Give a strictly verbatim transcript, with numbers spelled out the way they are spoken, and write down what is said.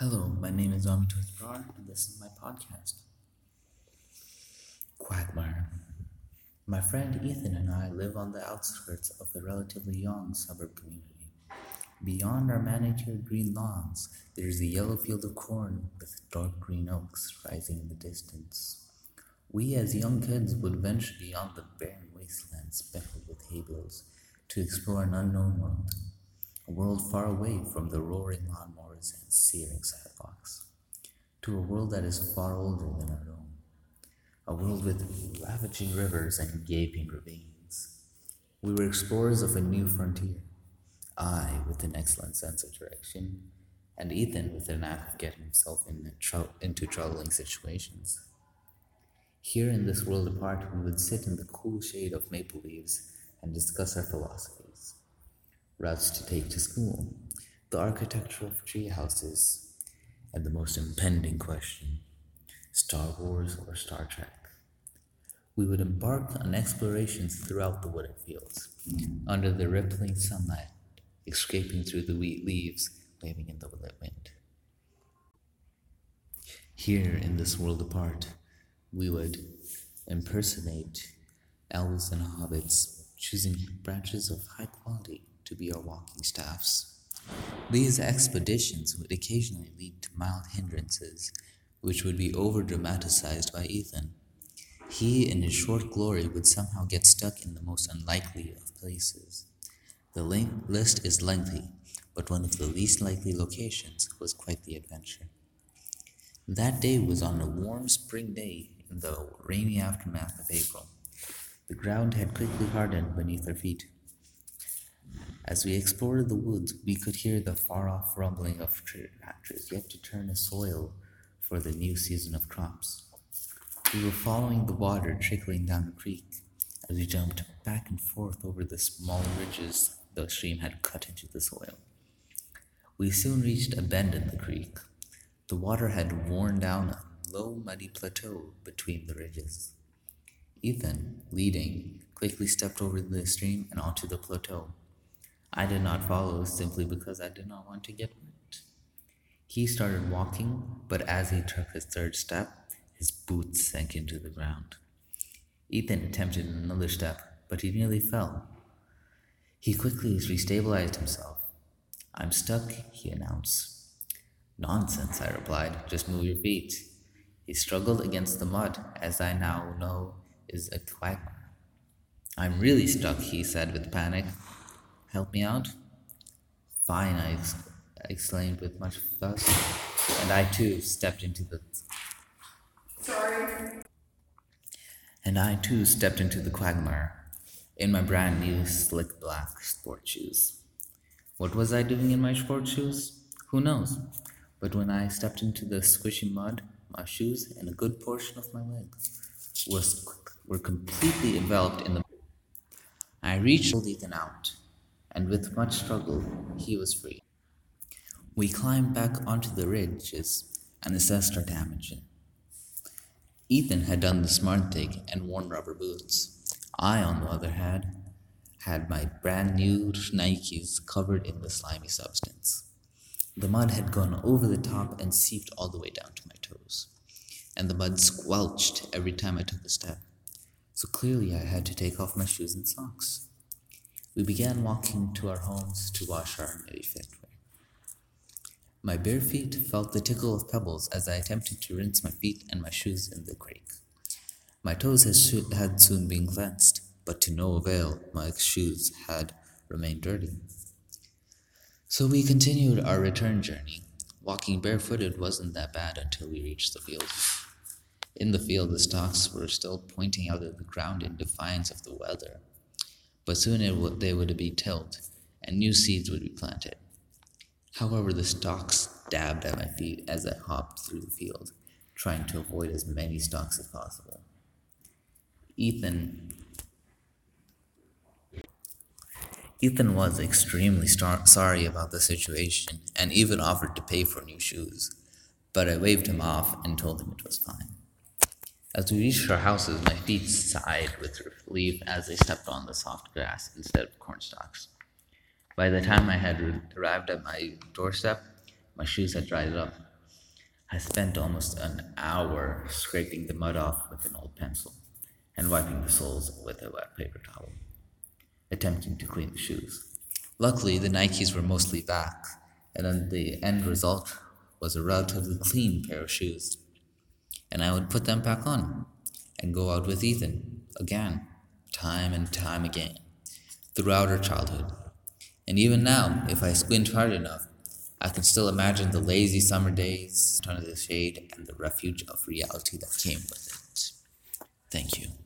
Hello, my name is Amit Brar, and this is my podcast, Quagmire. My friend Ethan and I live on the outskirts of a relatively young suburb community. Beyond our manicured green lawns, there is a yellow field of corn with dark green oaks rising in the distance. We as young kids would venture beyond the barren wasteland speckled with hay bales to explore an unknown world, a world far away from the roaring lawnmowers and searing sidewalks, to a world that is far older than our own, a world with ravaging rivers and gaping ravines. We were explorers of a new frontier, I with an excellent sense of direction, and Ethan with a knack of getting himself in trou- into troubling situations. Here in this world apart, we would sit in the cool shade of maple leaves and discuss our philosophies, routes to take to school, the architecture of tree houses, and the most impending question, Star Wars or Star Trek. We would embark on explorations throughout the wooded fields, under the rippling sunlight, escaping through the wheat leaves, waving in the wind. Here in this world apart, we would impersonate elves and hobbits, choosing branches of high quality to be our walking staffs. These expeditions would occasionally lead to mild hindrances, which would be over dramatized by Ethan. He, in his short glory, would somehow get stuck in the most unlikely of places. The link list is lengthy, but one of the least likely locations was quite the adventure. That day was on a warm spring day in the rainy aftermath of April. The ground had quickly hardened beneath our feet. As we explored the woods, we could hear the far-off rumbling of tractors yet to turn the soil for the new season of crops. We were following the water trickling down the creek as we jumped back and forth over the small ridges the stream had cut into the soil. We soon reached a bend in the creek. The water had worn down a low, muddy plateau between the ridges. Ethan, leading, quickly stepped over the stream and onto the plateau. I did not follow simply because I did not want to get wet. He started walking, but as he took his third step, his boots sank into the ground. Ethan attempted another step, but he nearly fell. He quickly restabilized himself. "I'm stuck," he announced. "Nonsense," I replied. "Just move your feet." He struggled against the mud, as I now know is a quagmire. "I'm really stuck," he said with panic. "Help me out?" "Fine," I ex- exclaimed with much fuss, and I too stepped into the Sorry. And I too stepped into the quagmire in my brand new slick black sport shoes. What was I doing in my sport shoes? Who knows? But when I stepped into the squishy mud, my shoes and a good portion of my legs was were completely enveloped in the. I reached Ethan out, and with much struggle, he was free. We climbed back onto the ridges and assessed our damage. Ethan had done the smart thing and worn rubber boots. I, on the other hand, had my brand new Nikes covered in the slimy substance. The mud had gone over the top and seeped all the way down to my toes, and the mud squelched every time I took a step. So clearly I had to take off my shoes and socks. We began walking to our homes to wash our muddy footwear. My bare feet felt the tickle of pebbles as I attempted to rinse my feet and my shoes in the creek. My toes had, sho- had soon been cleansed, but to no avail, my shoes had remained dirty. So we continued our return journey. Walking barefooted wasn't that bad until we reached the field. In the field, the stalks were still pointing out of the ground in defiance of the weather, but soon it would, they would be tilled, and new seeds would be planted. However, the stalks dabbed at my feet as I hopped through the field, trying to avoid as many stalks as possible. Ethan Ethan was extremely star- sorry about the situation and even offered to pay for new shoes, but I waved him off and told him it was fine. As we reached our houses, my feet sighed with relief as they stepped on the soft grass instead of corn stalks. By the time I had arrived at my doorstep, my shoes had dried up, I spent almost an hour scraping the mud off with an old pencil and wiping the soles with a wet paper towel, attempting to clean the shoes. Luckily, the Nikes were mostly back, and then the end result was a relatively clean pair of shoes. And I would put them back on and go out with Ethan again, time and time again, throughout our childhood. And even now, if I squint hard enough, I can still imagine the lazy summer days under the shade and the refuge of reality that came with it. Thank you.